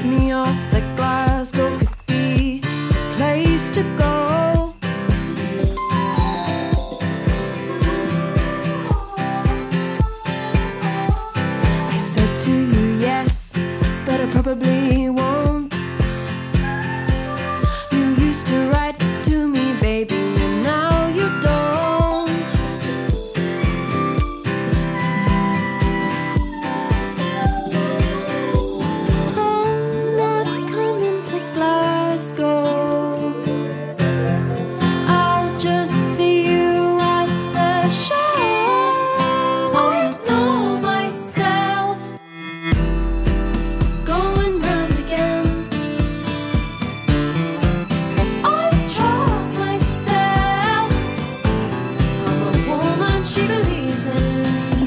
me off that Glasgow could be the place to go. I said to you yes, but I probably won't. You used to write to me, baby, and now you don't. I'm not coming to Glasgow. I'll just see you at the show. I know myself. Going round again. I trust myself. I'm a woman she believes in.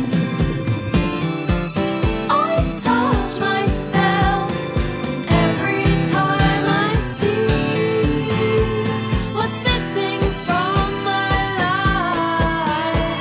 I touch myself every time I see what's missing from my life.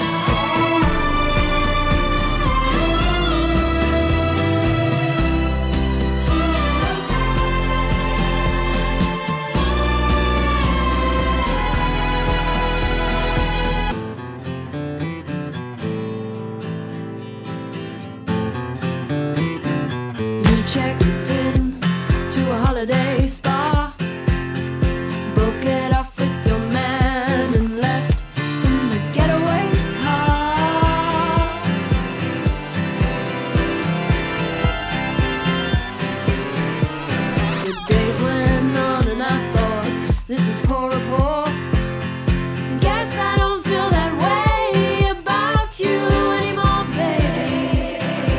You checked in to a holiday spa, broke it off with your man and left in the getaway car. The days went on and I thought, this is poor rapport. Guess I don't feel that way about you anymore, baby.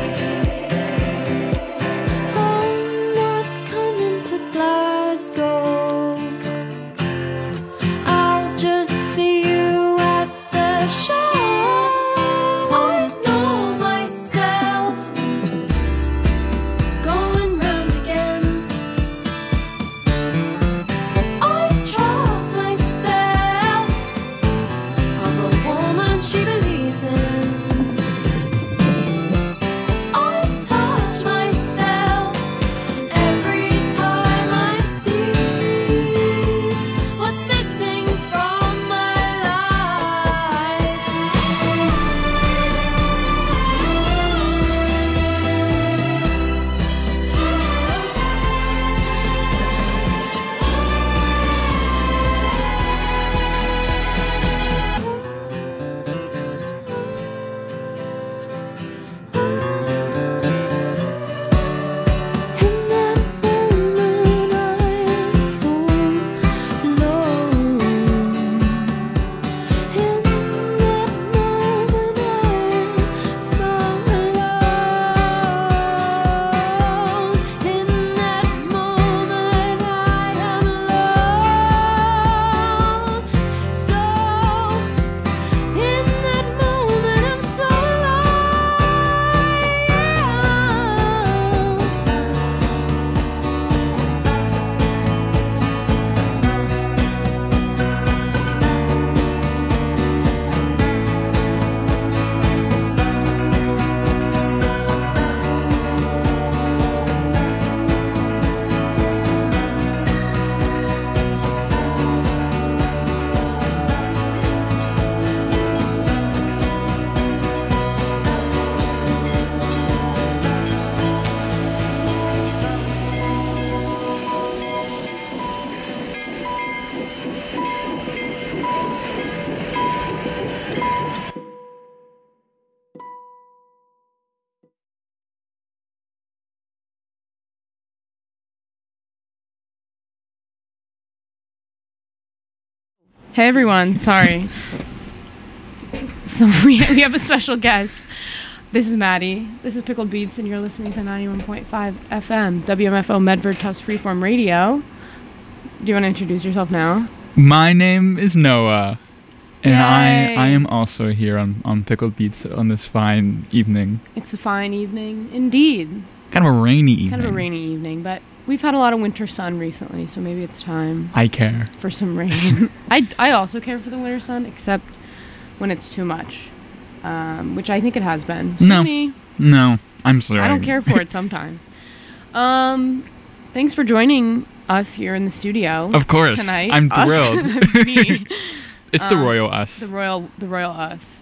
I'm not coming to Glasgow. I'll just see you at the show. I know myself. Going round again. I trust myself. I'm a woman she believes in. I touch myself every time I see what's missing from my life. In that moment I am so alone. In that moment I am so alone. In that moment I am alone. So in that moment I'm so Hey everyone, sorry. So we have a special guest. This is Maddie. This is Pickled Beats, and you're listening to 91.5 FM, WMFO Medford Tufts Freeform Radio. Do you want to introduce yourself now? My name is Noah, and Yay. I am also here on Pickled Beats on this fine evening. It's a fine evening, indeed. Kind of a rainy evening. Kind of a rainy evening, but we've had a lot of winter sun recently, so maybe it's time I care. for some rain. I also care for the winter sun, except when it's too much, which I think it has been. No. Me. No, I'm sorry. I don't care for it sometimes. Thanks for joining us here in the studio. Of course. Tonight. I'm Us. thrilled. Me. It's the royal us. The royal us.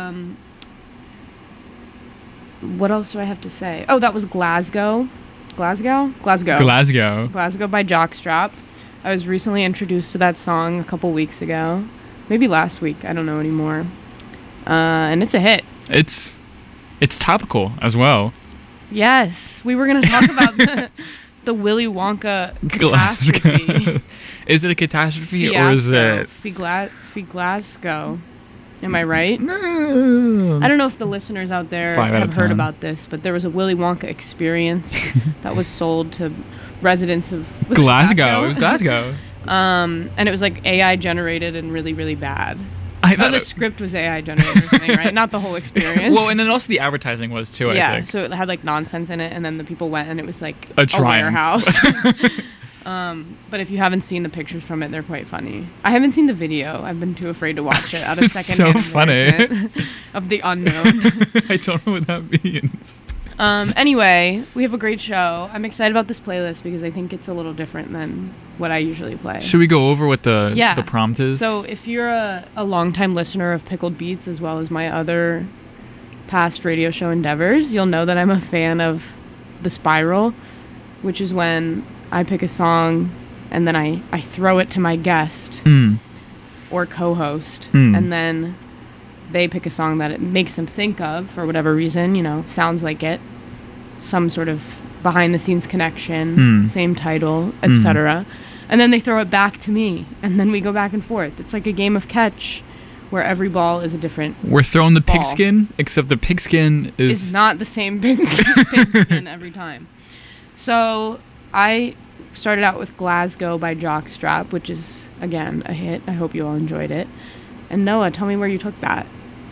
What else do I have to say? Oh, that was Glasgow. Glasgow by Jockstrap. I was recently introduced to that song a couple weeks ago. Maybe last week. I don't know anymore. And it's a hit. It's topical as well. Yes. We were going to talk about the Willy Wonka catastrophe. Is it a catastrophe or is it... Glasgow. Am I right? No. I don't know if the listeners out there 5 out of have heard 10. about this, but there was a Willy Wonka experience that was sold to residents of Glasgow. It was Glasgow. And it was like AI generated and really, really bad. I Oh, the script was AI generated or something, right? Not the whole experience. Well, and then also the advertising was too, I think. So it had like nonsense in it, and then the people went and it was like A triumph. warehouse. But if you haven't seen the pictures from it, they're quite funny. I haven't seen the video. I've been too afraid to watch it out of It's secondhand so funny. embarrassment of the unknown. I don't know what that means. Anyway, we have a great show. I'm excited about this playlist because I think it's a little different than what I usually play. Should we go over what the prompt is? So if you're a longtime listener of Pickled Beats as well as my other past radio show endeavors, you'll know that I'm a fan of The Spiral, which is when I pick a song and then I throw it to my guest or co-host, and then they pick a song that it makes them think of for whatever reason, sounds like it, some sort of behind-the-scenes connection, same title, etc. And then they throw it back to me, and then we go back and forth. It's like a game of catch where every ball is a different We're throwing the ball. pigskin, except the pigskin is... It's not the same pigskin every time. So I started out with Glasgow by Jockstrap, which is, again, a hit. I hope you all enjoyed it. And Noah, tell me where you took that.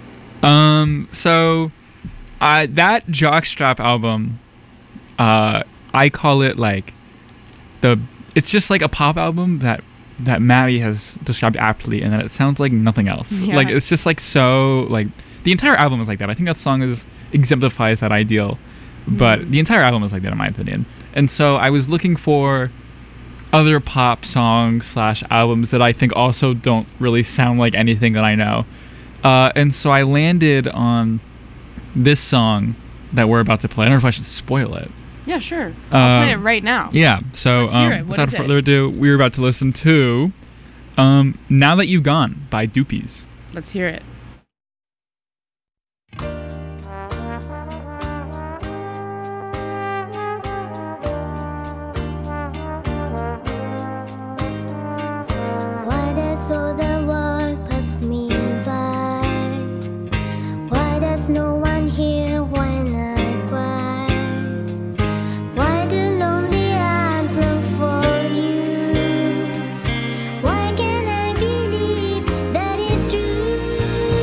So that Jockstrap album, I call it like it's just like a pop album that Maddie has described aptly, and that it sounds like nothing else. Yeah. Like it's just like so like the entire album is like that. I think that song exemplifies that ideal, but the entire album is like that in my opinion. And so I was looking for other pop songs / albums that I think also don't really sound like anything that I know. And so I landed on this song that we're about to play. I don't know if I should spoil it. Yeah, sure. I'll play it right now. Yeah, so Let's hear it. What without is it? further ado, we're about to listen to Now That You've Gone by Doopies. Let's hear it. Why does all the world pass me by? Why does no one hear when I cry? Why do lonely eyes long for you? Why can't I believe that it's true?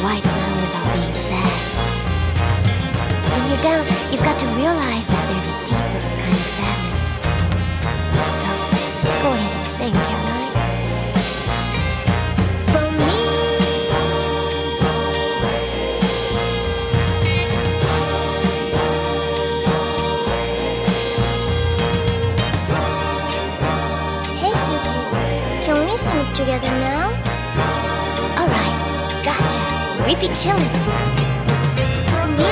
why it's not only about being sad. When you're down, you've got to realize that there's a deeper kind of sadness. So, go ahead and sing, Caroline. For me, hey Susie, can we sing it together now? Alright, gotcha. We be chillin'. For me.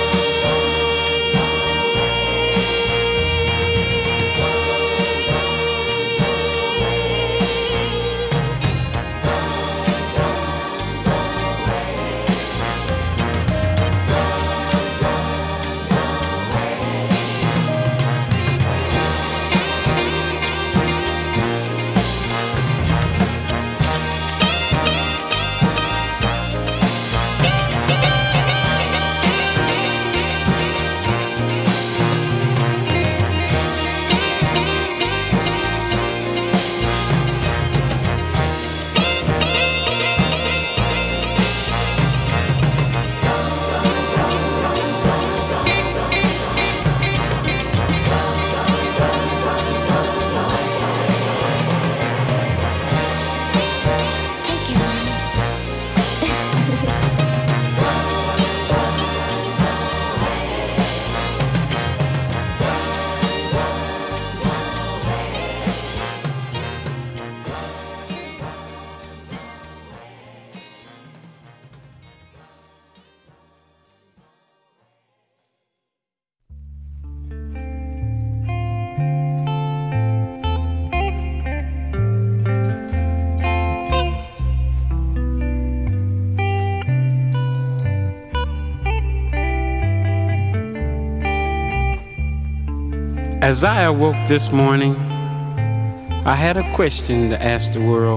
As I awoke this morning, I had a question to ask the world.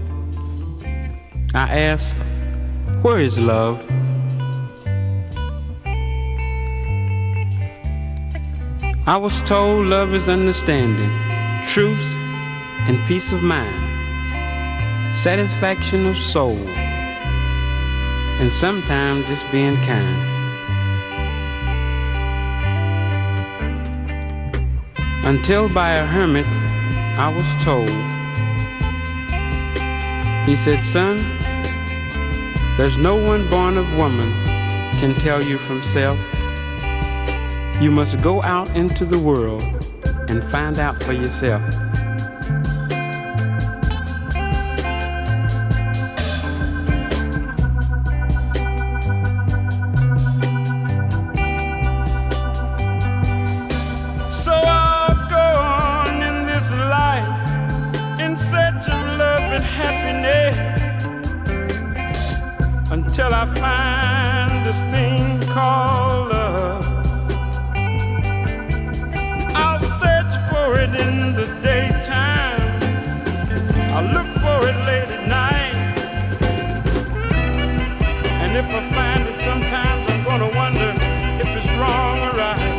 I asked, where is love? I was told love is understanding, truth, and peace of mind, satisfaction of soul, and sometimes just being kind. Until by a hermit I was told. He said, son, there's no one born of woman can tell you from self. You must go out into the world and find out for yourself. Until I find this thing called love. I'll search for it in the daytime, I'll look for it late at night, and if I find it sometimes I'm gonna wonder if it's wrong or right.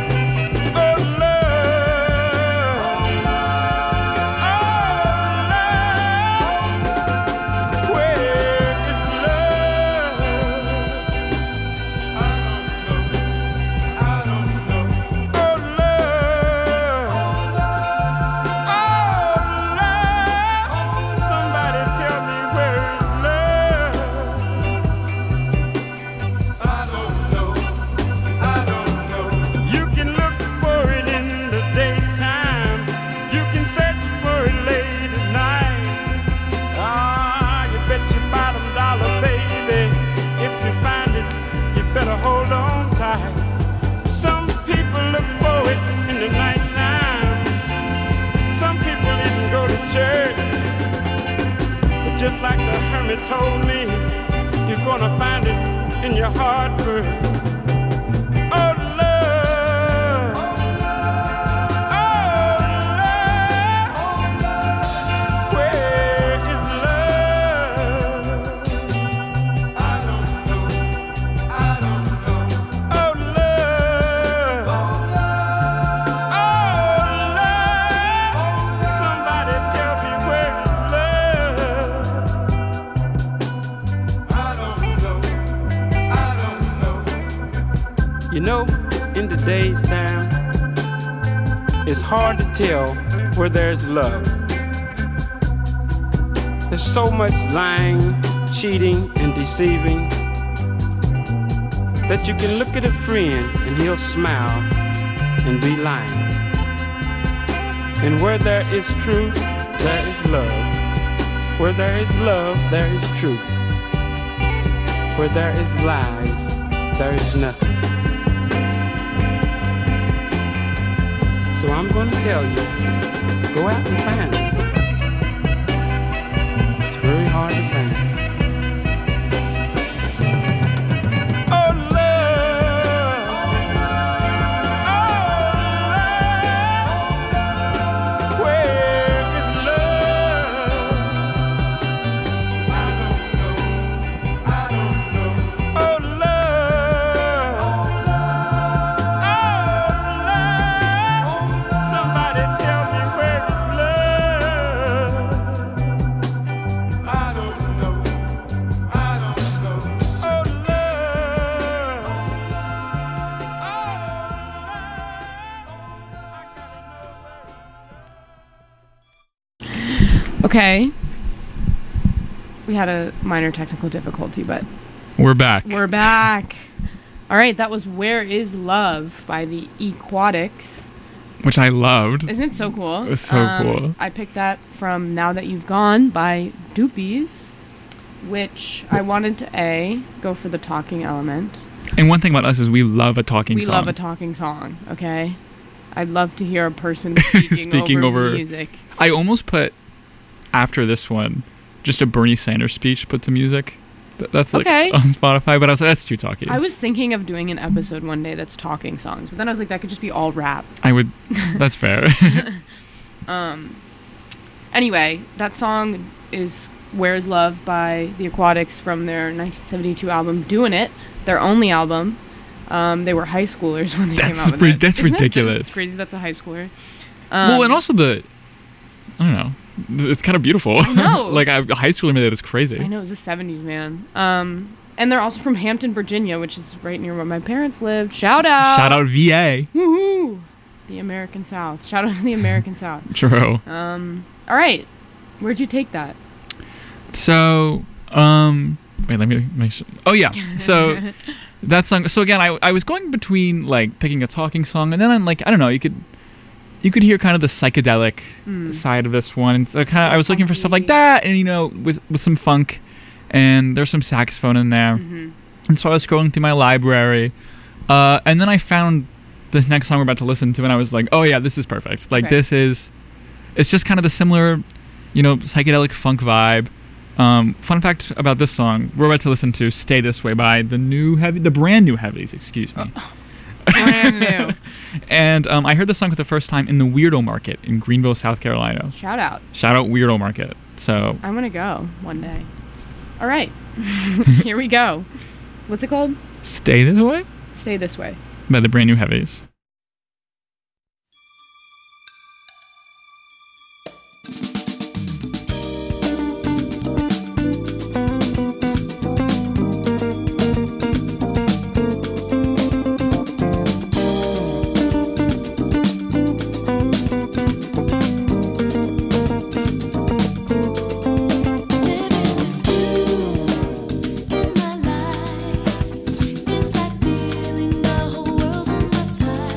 Just like the hermit told me, you're gonna find it in your heart first. Oh, love. Oh, love. Where is love? I don't know. I don't know. Oh, love. Oh, love. Somebody tell me where is love. I don't know. You know, in today's time, it's hard to tell where there's love. There's so much lying, cheating, and deceiving that you can look at a friend and he'll smile and be lying. And where there is truth, there is love. Where there is love, there is truth. Where there is lies, there is nothing. So I'm going to tell you, go out and find it. It's very hard to find. Oh, love. Oh, love. Where is love? I don't know. Oh, love. Somebody tell me where is love? I don't know. Oh, Okay. We had a minor technical difficulty, but We're back. we're back. All right, that was Where Is Love by the Aquatics. Which I loved. Isn't it so cool? It was so cool. I picked that from Now That You've Gone by Doopies, which I wanted to go for the talking element. And one thing about us is we love a talking We song. love a talking song, okay? I'd love to hear a person speaking, Speaking over over- music. I almost put, after this one, just a Bernie Sanders speech put to music. That's like Okay. on Spotify, but I was like, that's too talky. I was thinking of doing an episode one day that's talking songs, but then I was like, that could just be all rap. That's fair. Anyway, that song is Where's Love by The Aquatics from their 1972 album Doing It, their only album. They were high schoolers when they came out with it. That's Isn't that ridiculous. crazy? That's a high schooler. Well, and also I don't know. It's kind of beautiful. I know. Like a high schooler made it is crazy. I know, it was the 70s, man. And they're also from Hampton, Virginia, which is right near where my parents lived. Shout out! Shout out VA. Woohoo! The American South. Shout out to the American South. True. All right. Where'd you take that? So, wait, let me make sure. Oh yeah. So that song. So again, I was going between like picking a talking song, and then I'm like, I don't know, you could hear kind of the psychedelic side of this one. And so I was looking for stuff like that, and with some funk, and there's some saxophone in there. Mm-hmm. And so I was scrolling through my library, and then I found this next song we're about to listen to, and I was like, oh yeah, this is perfect. Like Okay. it's just kind of the similar, psychedelic funk vibe. Fun fact about this song, we're about to listen to "Stay This Way" by the brand new Heavies. Excuse me. Brand new. And I heard this song for the first time in the Weirdo Market in Greenville, South Carolina. Shout out. Shout out Weirdo Market. So I'm going to go one day. All right. Here we go. What's it called? "Stay This Way" Stay This Way. by the brand new Heavies. In my life, it's like feeling the whole world's on my side.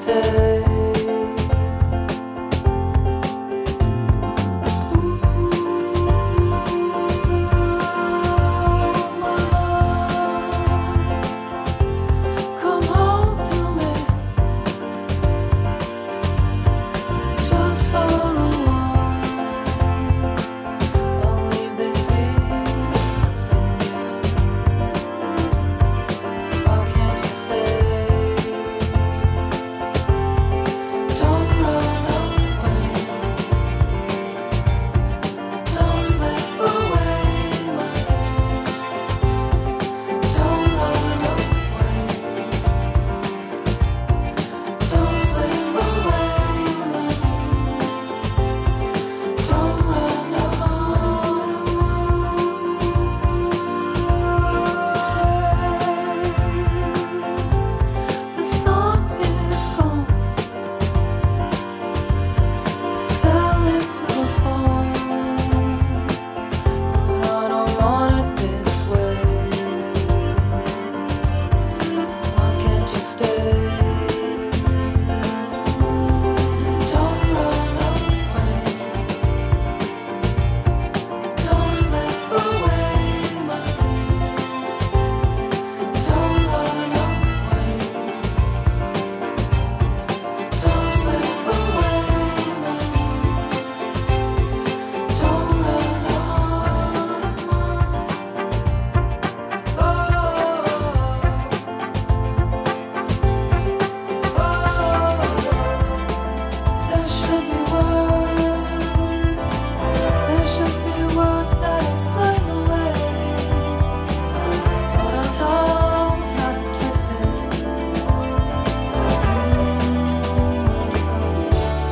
stay. Come home to me, just for a while. I'll leave this peace in you. Why can't you stay? Don't run away. Don't slip away, my dear. Don't run away. Don't slip away, my dear. Don't run away. The sun is gone. We fell into the fall, but I don't want it this way. Why can't you stay? Don't run away. Don't slip away, my dear. Don't run away. Don't slip away, my dear. Don't run There should be words. There should be words that explain the way. But our tongues are twisted. It's those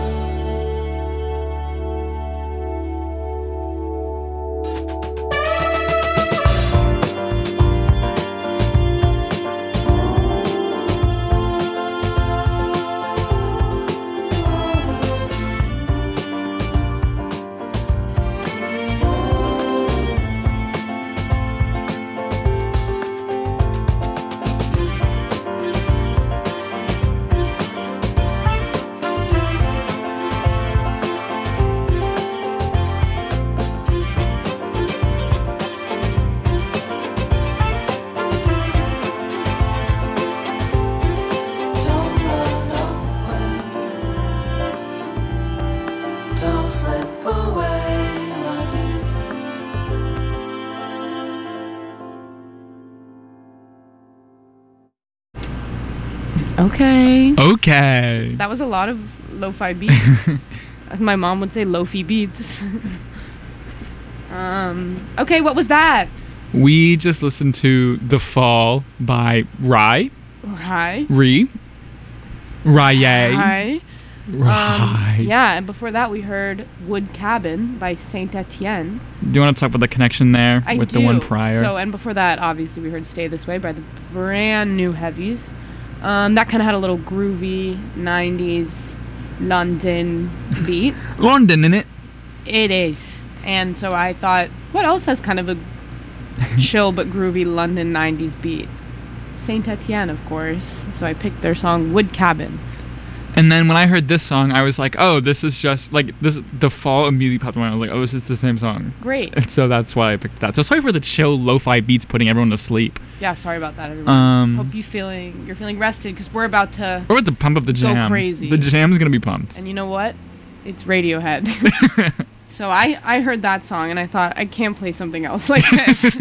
Don't run away. Don't slip away, my dear. Okay. Okay. That was a lot of lo-fi beats. As my mom would say, lo-fi beats. Okay, what was that? We just listened to The Fall by Rye. Hi. Rye. Hi. Rye. Yeah, and before that we heard Wood Cabin by Saint Etienne. Do you want to talk about the connection there I with do. the one prior? So, and before that, obviously, we heard Stay This Way by the brand new Heavies. That kind of had a little groovy 90s London beat. London, innit? It is. And so I thought, what else has kind of a chill but groovy London 90s beat? Saint Etienne, of course. So I picked their song Wood Cabin. And then when I heard this song, I was like, oh, this is just like this. The Fall immediately popped in my mind. I was like, oh, this is the same song. Great. And so that's why I picked that. So sorry for the chill lo-fi beats putting everyone to sleep. Yeah, sorry about that, everyone. Hope you're feeling rested because we're about to. We're about to pump up the jam. crazy. The jam's gonna be pumped. And you know what? It's Radiohead. So I heard that song and I thought I can't play something else like this.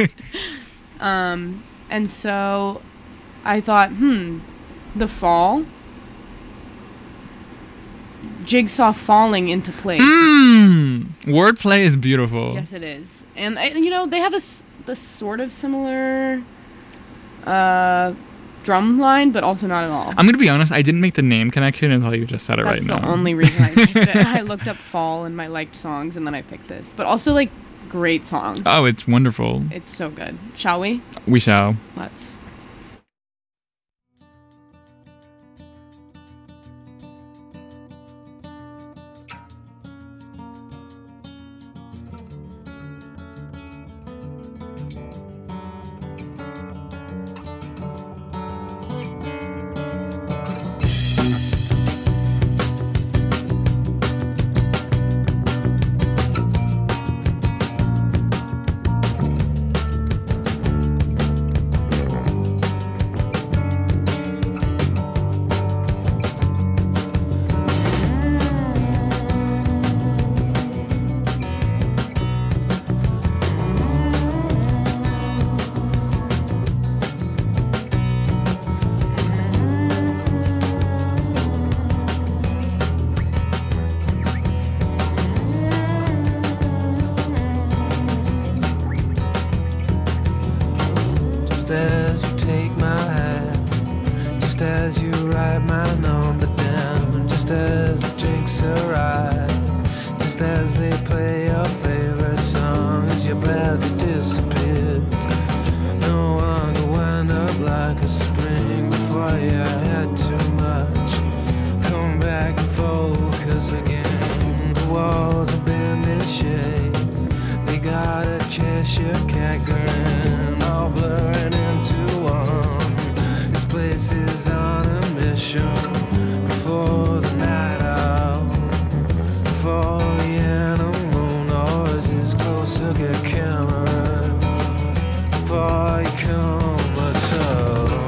And so I thought, The Fall. Jigsaw falling into place. Wordplay is beautiful. Yes, it is. And they have the sort of similar drum line, but also not at all. I'm gonna be honest, I didn't make the name connection until you just said it That's right now. the only reason I picked it. I looked up Fall in my liked songs, and then I picked this. But also, like, great song. Oh, it's wonderful. It's so good. Shall we? We shall. Let's. just as you write my number down, just as the drinks arrive, just as they play your favorite songs, your bladder disappears. No one will wind up like a spring before you had too much. Come back and focus again. The walls have been in shape. They got a Cheshire cat grin, all blurring into one. This place is on a mission. Before the night out, before the animal noises closer get cameras, before you come at all.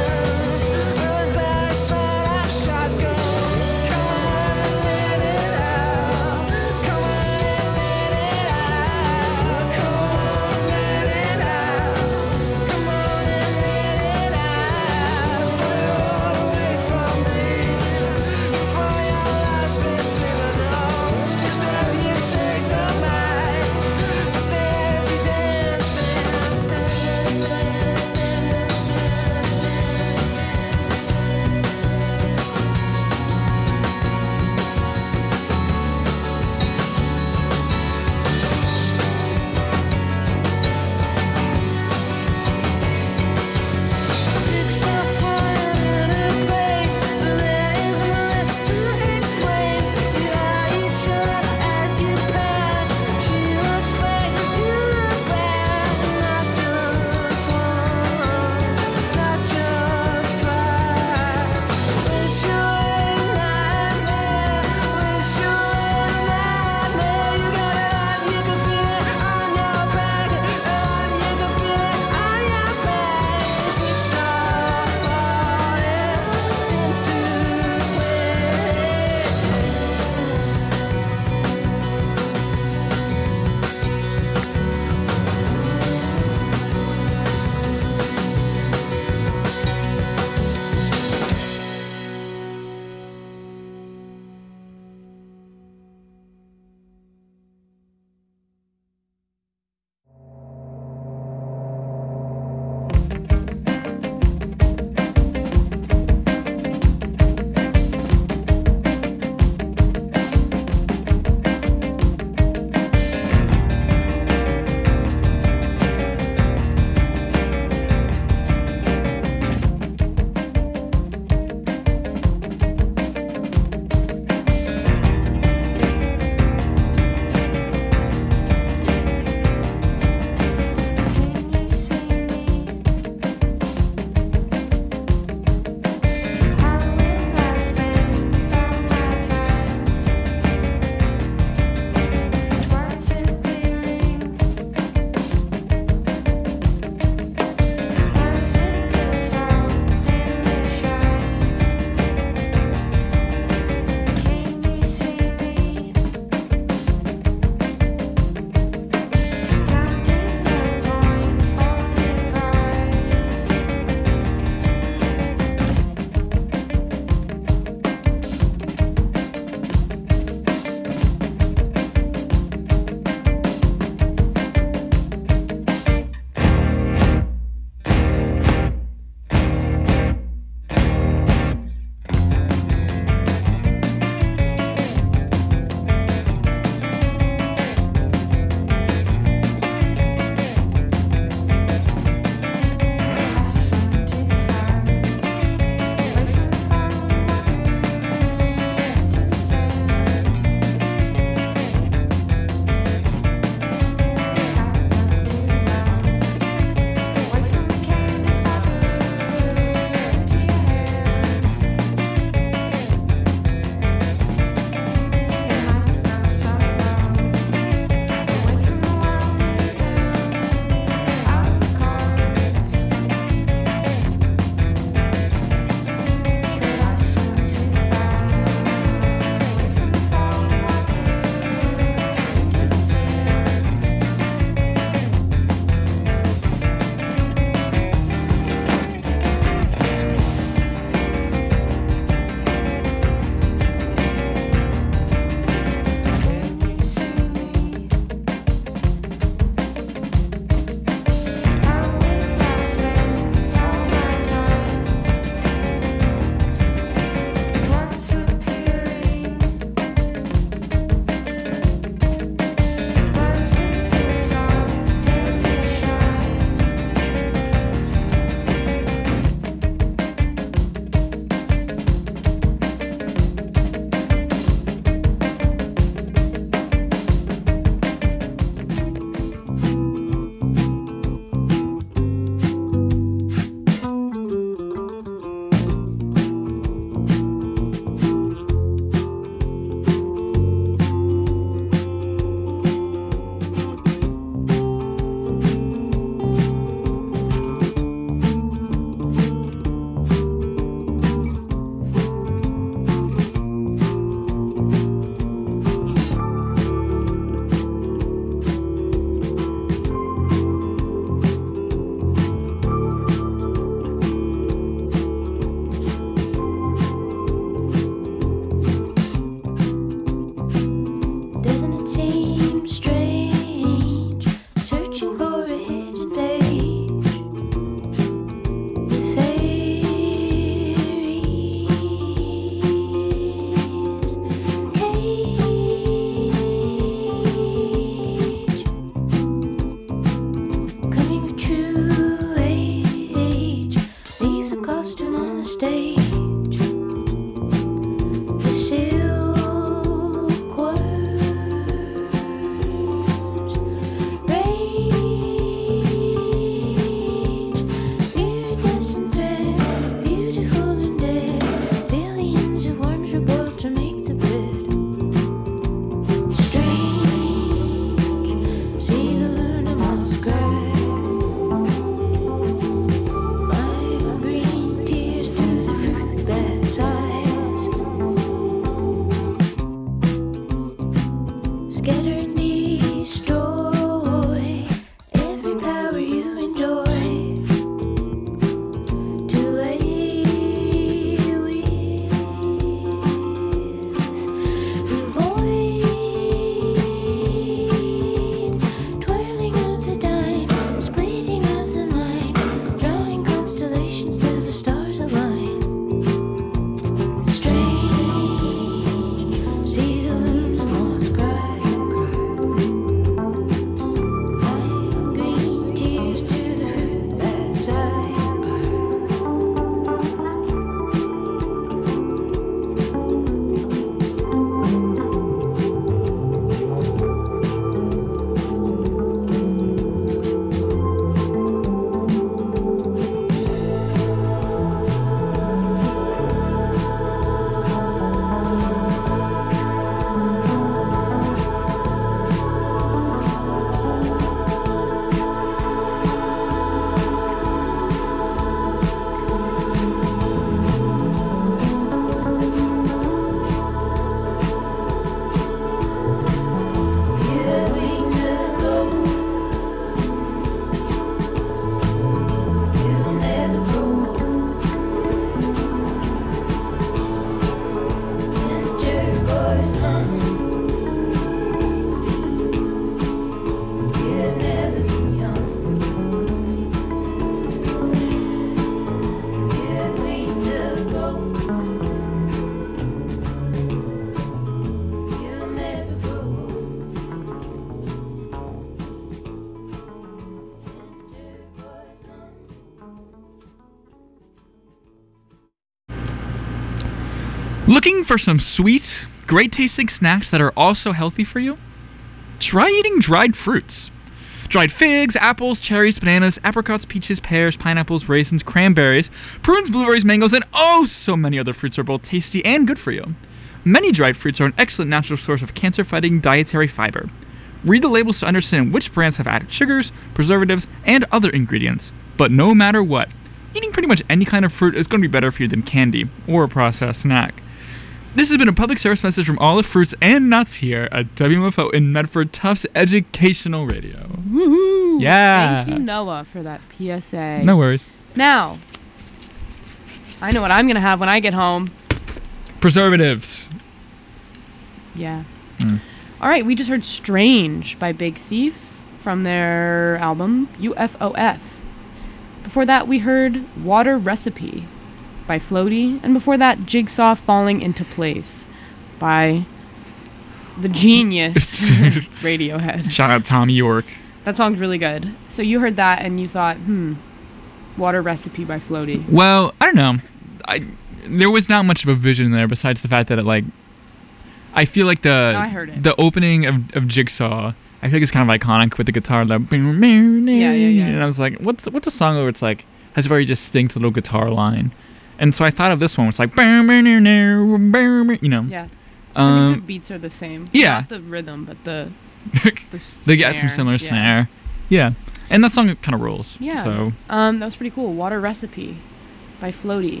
Looking for some sweet, great tasting snacks that are also healthy for you? Try eating dried fruits. Dried figs, apples, cherries, bananas, apricots, peaches, pears, pineapples, raisins, cranberries, prunes, blueberries, mangoes, and oh so many other fruits are both tasty and good for you. Many dried fruits are an excellent natural source of cancer-fighting dietary fiber. Read the labels to understand which brands have added sugars, preservatives, and other ingredients. But no matter what, eating pretty much any kind of fruit is going to be better for you than candy or a processed snack. This has been a public service message from all the fruits and nuts here at WMFO in Medford Tufts Educational Radio. Woohoo! Yeah. Thank you, Noah, for that PSA. No worries. Now, I know what I'm going to have when I get home. Preservatives. Yeah. Mm. All right, we just heard Strange by Big Thief from their album UFOF. Before that, we heard Water Recipe by Floaty. And before that, Jigsaw Falling Into Place by the genius Radiohead. Shout out Tom York. That song's really good. So you heard that and you thought, Water Recipe by Floaty. Well, I don't know. There was not much of a vision there besides the fact that I feel like I heard it. the opening of Jigsaw, I feel like it's kind of iconic with the guitar. Yeah. And I was like, what's a song where it's like has a very distinct little guitar line? And so I thought of this one. It's like, you know. Yeah. I think the beats are the same. Yeah. Not the rhythm, but the They got some snare. similar Yeah. snare. Yeah. And that song kind of rules. Yeah. So that was pretty cool. Water Recipe by Floaty.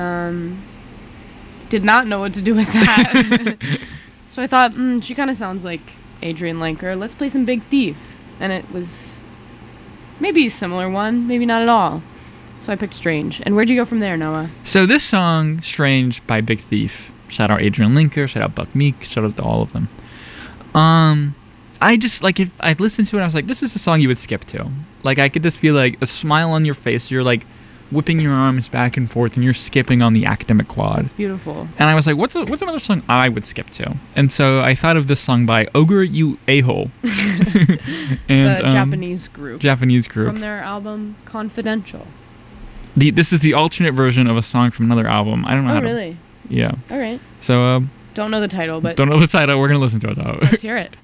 Did not know what to do with that. So I thought, she kind of sounds like Adrian Lenker. Let's play some Big Thief. And it was maybe a similar one, maybe not at all. So I picked Strange. And where'd you go from there, Noah? So this song, Strange by Big Thief. Shout out Adrian Linker, shout out Buck Meek, shout out to all of them. I just, like, if I listened to it, I was like, this is a song you would skip to. Like, I could just be like, a smile on your face, you're like, whipping your arms back and forth, and you're skipping on the academic quad. That's beautiful. And I was like, what's another song I would skip to? And so I thought of this song by Ogre You A-Hole. And, The Japanese group. Japanese group. From their album Confidential. This is the alternate version of a song from another album. I don't know how Oh, to... really? Yeah. All right. So, Don't know the title, but don't know the title. We're going to listen to it, though. let's hear it.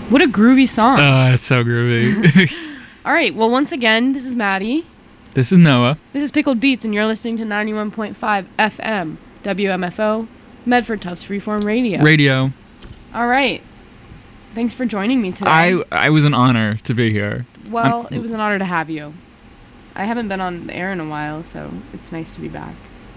What a groovy song. Oh, it's so groovy. All right. Well, once again, this is Maddie. This is Noah. This is Pickled Beats, and you're listening to 91.5 FM, WMFO, Medford Tufts Freeform Radio. Radio. All right. Thanks for joining me today. I was an honor to be here. Well, it was an honor to have you. I haven't been on the air in a while, so it's nice to be back.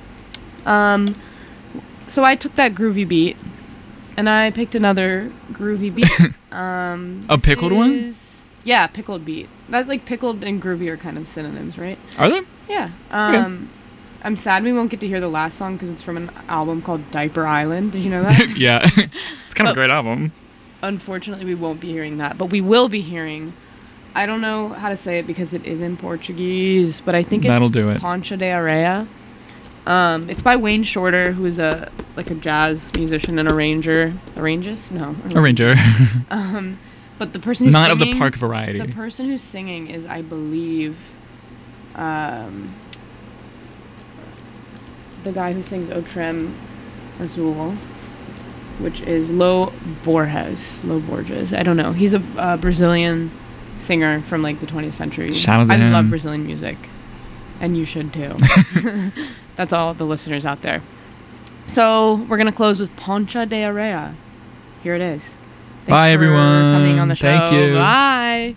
So I took that groovy beat, and I picked another groovy beat. A pickled one? Yeah, pickled beat. That like pickled and groovy are kind of synonyms, right? Are they? Yeah. Okay. I'm sad we won't get to hear the last song because it's from an album called Diaper Island. Did you know that? Yeah. It's kind of a great album. Unfortunately, we won't be hearing that, but we will be hearing. I don't know how to say it because it is in Portuguese, but I think it's That'll do it. Poncha de Areia. It's by Wayne Shorter, who is a jazz musician and arranger. Arrangist? No. Arranger. But the person who's Not singing, of the park variety. The person who's singing is, I believe, the guy who sings O Trem Azul, which is Lo Borges. I don't know. He's a Brazilian singer from like the 20th century. Shout out to I him. love Brazilian music, and you should too. That's all the listeners out there. So we're gonna close with Poncha de Areia. Here it is. Thanks Bye, for everyone. coming on the show. Thank you. Bye.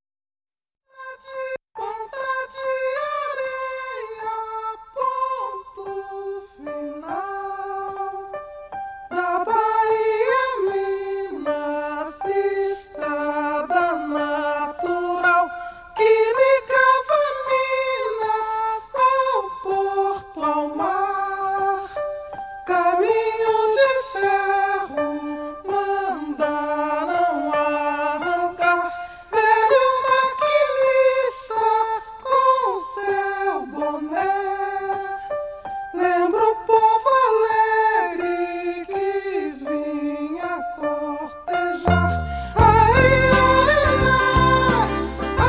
Da Bahia, Minas, estrada natural que ligava Minas ao porto, ao mar. Caminho de ferro mandaram arrancar. Velho maquinista com seu boné. Lembra o povo alegre que vinha cortejar. Ai, ai, ai,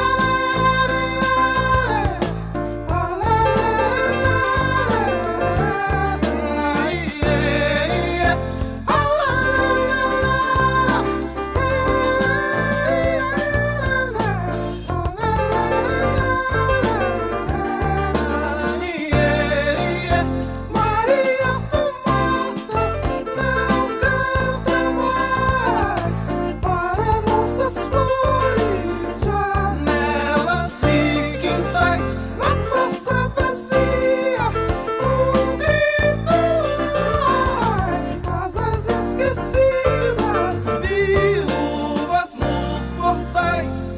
Maria Fumaça não canta mais para nossas flores, janelas e quintais, na praça vazia, grito ai, casas esquecidas, viúvas nos portais.